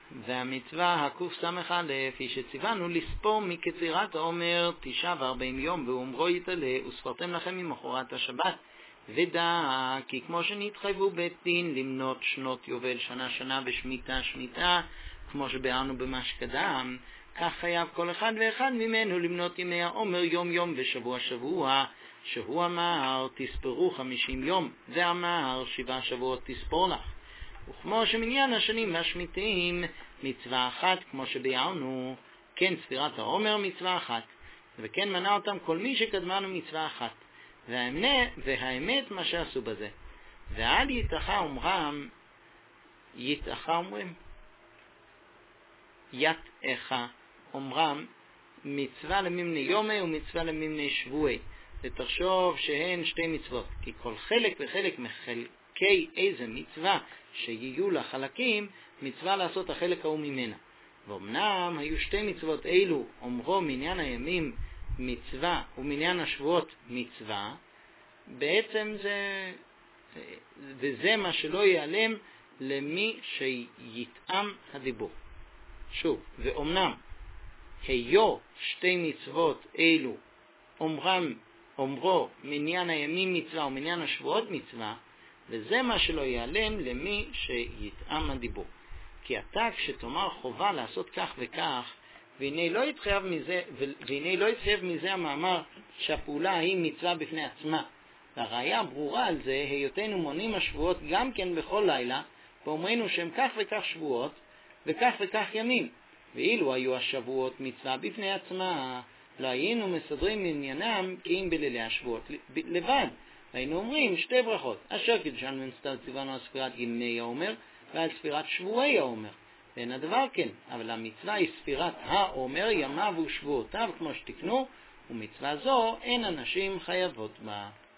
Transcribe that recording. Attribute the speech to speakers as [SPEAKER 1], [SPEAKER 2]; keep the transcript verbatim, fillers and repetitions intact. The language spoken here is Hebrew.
[SPEAKER 1] והמצווה הקס"א היא שציוונו לספור מקצירת העומר תשעה וארבעים יום, ואומרו יתעלה וספרתם לכם ממחרת השבת. ודע כי כמו שנתחייבו בית דין למנות שנות יובל שנה שנה ושמיטה שמיטה, כמו שביארנו במה שקדם, כך חייב כל אחד ואחד ממנו למנות ימי העומר יום יום ושבוע שבוע, שהוא אמר תספרו חמישים יום, ואמר שבעה שבועות תספור לך. וכמו שמניין השנים והשמיטים מצווה אחת, כמו שביארנו, כן ספירת העומר מצווה אחת, וכן מנה אותם כל מי שקדמנו מצווה אחת. והאמת, והאמת מה שעשו בזה. ועד יתאחה אומרם, יתאחה אומרים, יתאחה אומרם, מצווה לממני יומי ומצווה לממני שבועי. ותחשוב שהן שתי מצוות, כי כל חלק וחלק מחלקי איזה מצווה שיהיו לה חלקים, מצווה לעשות החלק ההוא ממנה. ואומנם היו שתי מצוות אלו, אומרו מניין הימים מצווה ומניין השבועות מצווה, בעצם זה, וזה מה שלא ייעלם למי שיתאם הדיבור. שוב, ואומנם היו שתי מצוות אלו, אומרם, אומרו מניין הימים מצווה ומניין השבועות מצווה, וזה מה שלא ייעלם למי שיתאם הדיבור. כי אתה כשתאמר חובה לעשות כך וכך, והנה לא יתחייב מזה, והנה לא יתחייב מזה המאמר שהפעולה היא מצווה בפני עצמה. והראיה ברורה על זה, היותנו מונים השבועות גם כן בכל לילה, ואומרנו שהם כך וכך שבועות, וכך וכך ימים. ואילו היו השבועות מצווה בפני עצמה, לא היינו מסדרים עניינם כי אם בלילי השבועות לבד. היינו אומרים שתי ברכות, אשר קידשנו ונסתר ציוונו על ספירת ימי העומר ועל ספירת שבועי העומר. ואין הדבר כן, אבל המצווה היא ספירת העומר, ימיו ושבועותיו כמו שתקנו, ומצווה זו אין אנשים חייבות בה.